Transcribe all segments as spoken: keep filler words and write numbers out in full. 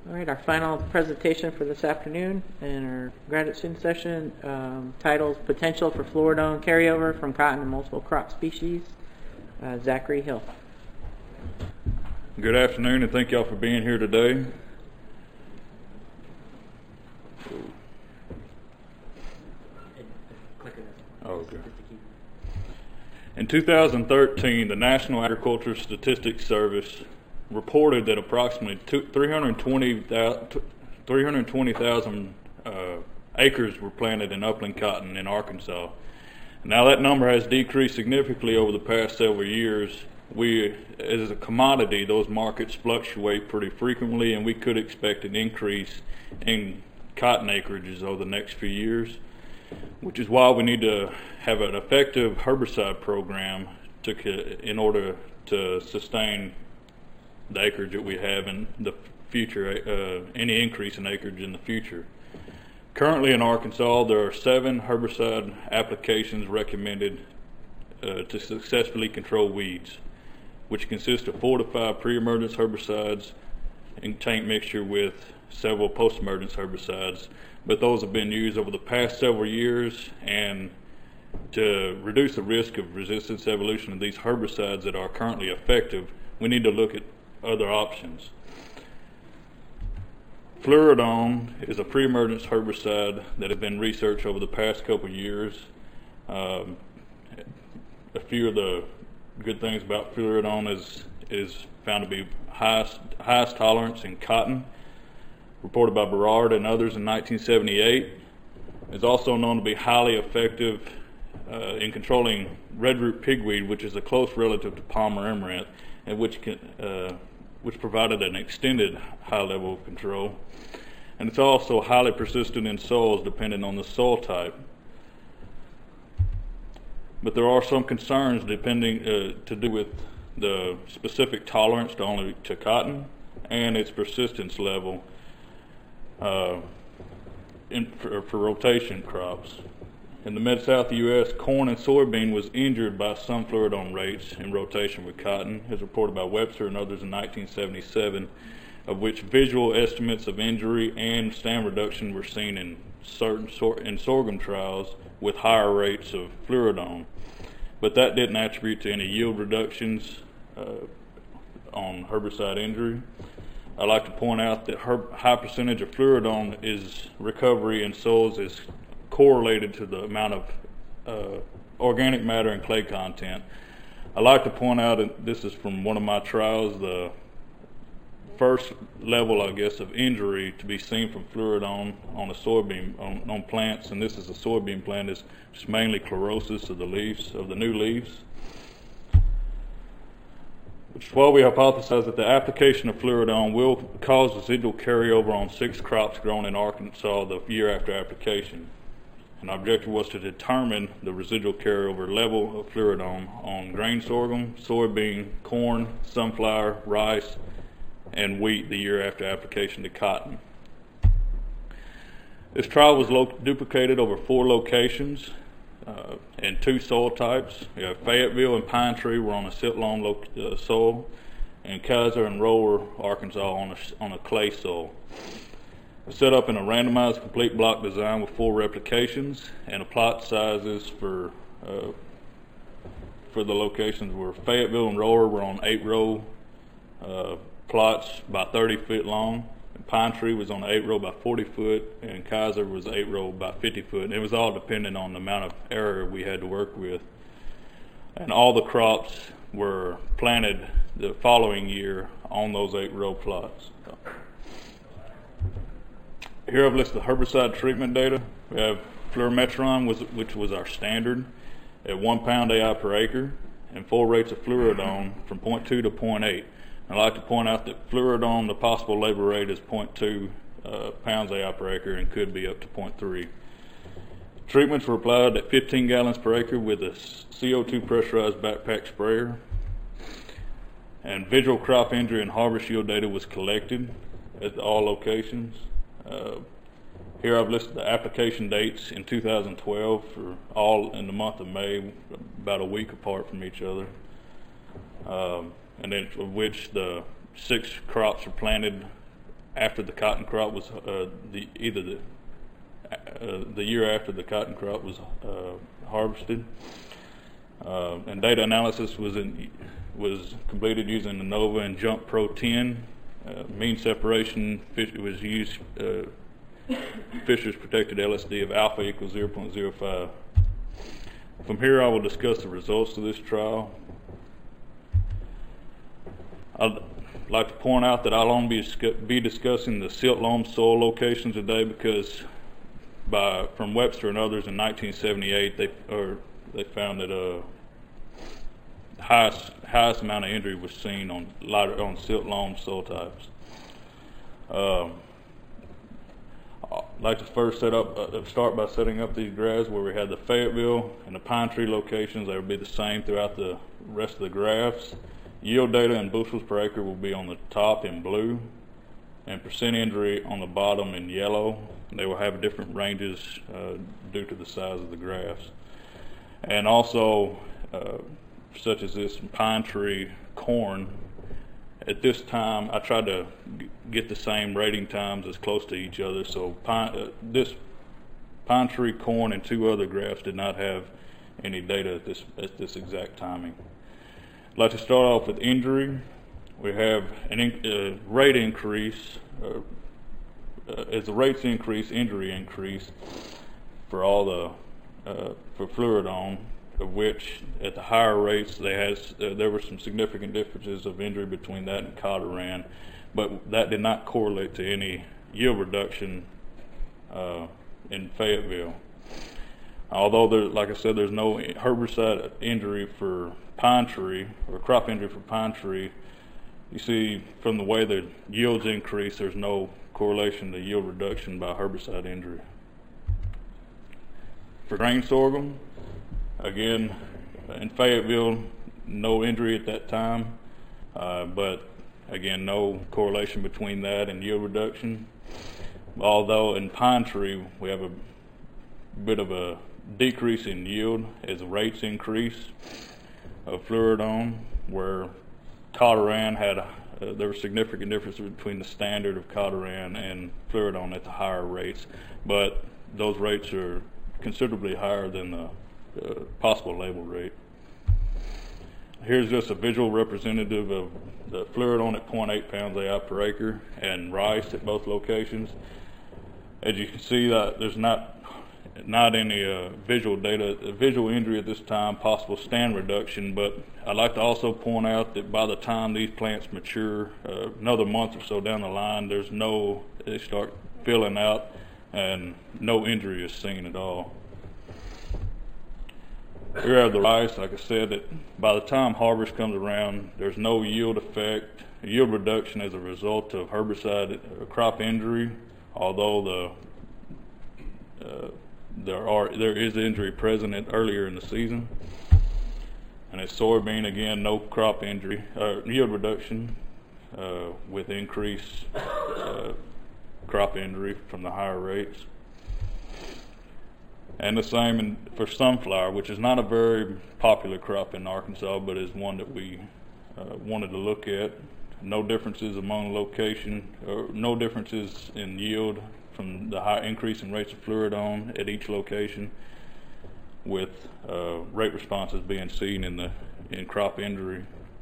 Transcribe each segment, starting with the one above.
All right, our final presentation for this afternoon in our graduate student session um, titled Potential for Fluoridone Carryover from Cotton and Multiple Crop Species. Uh, Zachary Hill. Good afternoon, and thank y'all for being here today. Oh, okay. In two thousand thirteen, the National Agriculture Statistics Service reported that approximately three hundred twenty thousand uh, acres were planted in upland cotton in Arkansas. Now that number has decreased significantly over the past several years. We, as a commodity, those markets fluctuate pretty frequently, and we could expect an increase in cotton acreages over the next few years, which is why we need to have an effective herbicide program to, in order to sustain the acreage that we have in the future, uh, any increase in acreage in the future. Currently in Arkansas, there are seven herbicide applications recommended uh, to successfully control weeds, which consist of four to five pre-emergence herbicides in tank mixture with several post-emergence herbicides. But those have been used over the past several years, and to reduce the risk of resistance evolution of these herbicides that are currently effective, we need to look at other options. Fluoridone is a pre-emergence herbicide that has been researched over the past couple of years. Um, a few of the good things about fluoridone is is found to be highest highest tolerance in cotton, reported by Berard and others in nineteen seventy-eight. It's also known to be highly effective uh, in controlling red root pigweed, which is a close relative to Palmer amaranth, and which can, uh, which provided an extended high level of control. And it's also highly persistent in soils depending on the soil type. But there are some concerns depending uh, to do with the specific tolerance to only to cotton and its persistence level uh, in, for, for rotation crops. In the Mid-South U S, corn and soybean was injured by some fluoridone rates in rotation with cotton, as reported by Webster and others in nineteen seventy-seven, of which visual estimates of injury and stand reduction were seen in certain sor- in sorghum trials with higher rates of fluoridone. But that didn't attribute to any yield reductions uh, on herbicide injury. I'd like to point out that herb- high percentage of fluoridone is recovery in soils is correlated to the amount of uh, organic matter and clay content. I'd like to point out, and this is from one of my trials, the first level, I guess, of injury to be seen from fluoridone on a soybean, on, on plants, and this is a soybean plant, is just mainly chlorosis of the leaves, of the new leaves. Which is why we hypothesize that the application of fluoridone will cause residual carryover on six crops grown in Arkansas the year after application. And our objective was to determine the residual carryover level of fluoridone on grain sorghum, soybean, corn, sunflower, rice, and wheat the year after application to cotton. This trial was lo- duplicated over four locations uh, and two soil types. We have Fayetteville and Pine Tree were on a silt loam lo- uh, soil, and Kaiser and Rower, Arkansas, on a, on a clay soil. Set up in a randomized complete block design with four replications, and the plot sizes for uh, for the locations were Fayetteville and Rower were on eight row uh, plots by thirty foot long. And Pine Tree was on eight row by forty foot, and Kaiser was eight row by fifty foot. And it was all dependent on the amount of area we had to work with. And all the crops were planted the following year on those eight row plots. Here I've listed the herbicide treatment data. We have fluorometron, was, which was our standard, at one pound A I per acre, and full rates of fluoridone from zero point two to zero point eight. I'd like to point out that fluoridone, the possible labor rate is zero point two uh, pounds A I per acre and could be up to zero point three. Treatments were applied at fifteen gallons per acre with a C O two pressurized backpack sprayer. And visual crop injury and harvest yield data was collected at all locations. Uh, here I've listed the application dates in two thousand twelve for all in the month of May, about a week apart from each other. Um, and then of which the six crops are planted after the cotton crop was uh, the either the uh, the year after the cotton crop was uh, harvested. Uh, and data analysis was in, was completed using the NOVA and JUMP Pro ten. Uh, mean separation fish, was used. Uh, Fisher's protected L S D of alpha equals zero point zero five. From here, I will discuss the results of this trial. I'd like to point out that I'll only be, be discussing the silt loam soil locations today because, by from Webster and others in nineteen seventy-eight, they or they found that uh, highest highest amount of injury was seen on lighter on silt loam soil types. Um, I'd like to first set up uh, start by setting up these graphs where we had the Fayetteville and the Pine Tree locations. They will be the same throughout the rest of the graphs. Yield data in bushels per acre will be on the top in blue, and percent injury on the bottom in yellow. They will have different ranges uh, due to the size of the graphs. And also, uh, such as this pine tree corn, at this time I tried to g get the same rating times as close to each other. So pine, uh, this pine tree corn and two other graphs did not have any data at this, at this exact timing. I'd like to start off with injury. We have an in, uh, rate increase. Uh, uh, as the rates increase, injury increase for all the uh, for fluridone, of which at the higher rates they has uh, there were some significant differences of injury between that and Cotoran, but that did not correlate to any yield reduction uh, in Fayetteville. Although there, like I said, there's no herbicide injury for pine tree or crop injury for pine tree. You see from the way the yields increase, there's no correlation to yield reduction by herbicide injury. For grain sorghum, again, in Fayetteville, no injury at that time, uh, but again, no correlation between that and yield reduction. Although in pine tree, we have a bit of a decrease in yield as rates increase of fluridone, where Cotoran had, uh, there was significant differences between the standard of Cotoran and fluridone at the higher rates, but those rates are considerably higher than the uh, possible label rate. Here's just a visual representative of the fluridone at zero point eight pounds A I per acre and rice at both locations. As you can see, that there's not not any uh, visual data, uh, visual injury at this time, possible stand reduction, but I'd like to also point out that by the time these plants mature, uh, another month or so down the line, there's no, they start filling out and no injury is seen at all. Here I have the rice. Like I said, that by the time harvest comes around, there's no yield effect, yield reduction as a result of herbicide or crop injury, although the uh, there are there is injury present at, earlier in the season. And at soybean, again, no crop injury, uh, yield reduction uh, with increased uh, crop injury from the higher rates. And the same in, for sunflower, which is not a very popular crop in Arkansas, but is one that we uh, wanted to look at. No differences among location, or no differences in yield from the high increase in rates of fluridone at each location, with uh, rate responses being seen in the in crop injury.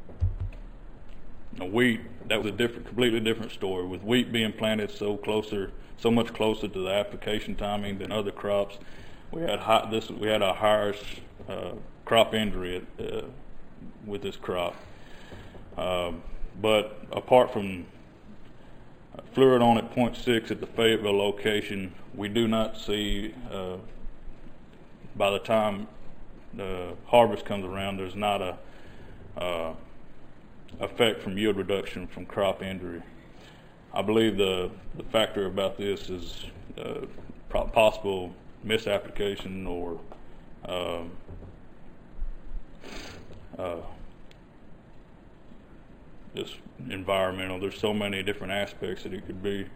Now, wheat, that was a different, completely different story. With wheat being planted so closer, so much closer to the application timing than other crops, we had high, this we had our highest uh, crop injury at, uh, with this crop. Um, but apart from fluridone at zero point six at the Fayetteville location, we do not see, uh, by the time the harvest comes around, there's not a uh, effect from yield reduction from crop injury. I believe the, the factor about this is uh, possible misapplication or um, uh, just environmental. There's so many different aspects that it could be.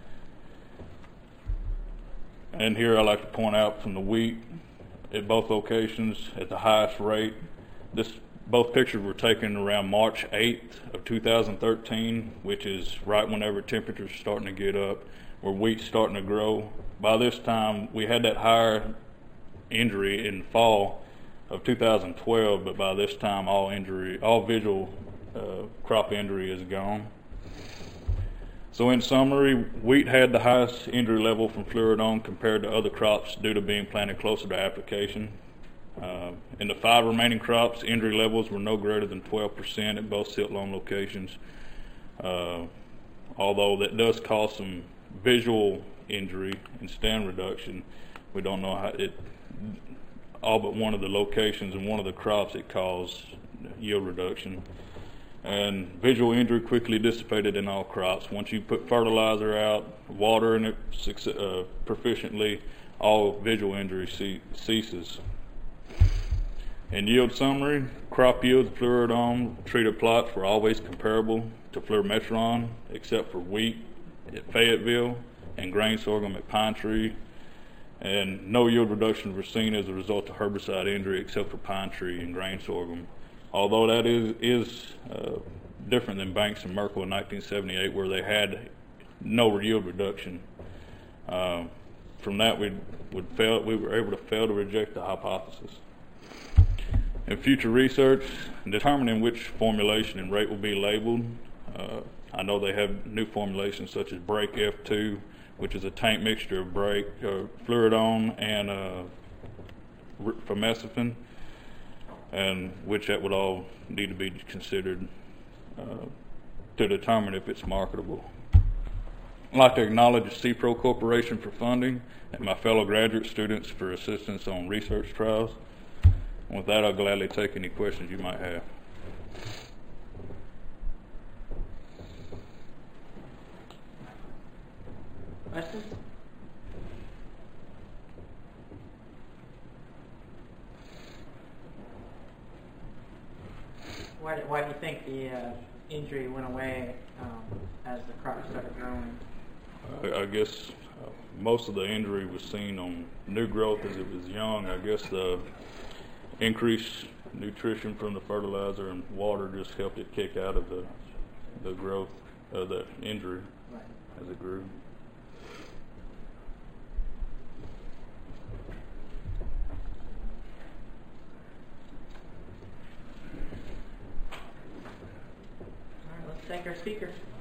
And here I like to point out from the wheat at both locations at the highest rate, this both pictures were taken around March eighth of two thousand thirteen, which is right whenever temperatures are starting to get up, where wheat's starting to grow. By this time, we had that higher injury in fall of two thousand twelve, but by this time, all injury, all visual uh, crop injury is gone. So in summary, wheat had the highest injury level from fluoridone compared to other crops due to being planted closer to application. Uh, in the five remaining crops, injury levels were no greater than twelve percent at both silt loam locations. Uh, although that does cause some visual injury and stand reduction, we don't know how it, all but one of the locations and one of the crops it caused yield reduction. And visual injury quickly dissipated in all crops. Once you put fertilizer out, water in it uh, proficiently, all visual injury ce ceases. In yield summary, crop yields of fluoridone treated plots were always comparable to fluorometron, except for wheat at Fayetteville and grain sorghum at Pine Tree. And no yield reductions were seen as a result of herbicide injury except for Pine Tree and grain sorghum. Although that is, is uh, different than Banks and Merkel in nineteen seventy-eight, where they had no yield reduction. Uh, from that, we would fail, we were able to fail to reject the hypothesis. In future research, determining which formulation and rate will be labeled, uh, I know they have new formulations such as Break F two, which is a tank mixture of Break, uh, fluoridone, and uh, famecifin, and which that would all need to be considered uh, to determine if it's marketable. I'd like to acknowledge the CPRO Corporation for funding and my fellow graduate students for assistance on research trials. And with that, I'll gladly take any questions you might have. Questions? Why do, why do you think the uh, injury went away um, as the crop started growing? I, I guess uh, most of the injury was seen on new growth as it was young. I guess the increased nutrition from the fertilizer and water just helped it kick out of the the growth of the injury Right. as it grew. All right, let's thank our speakers.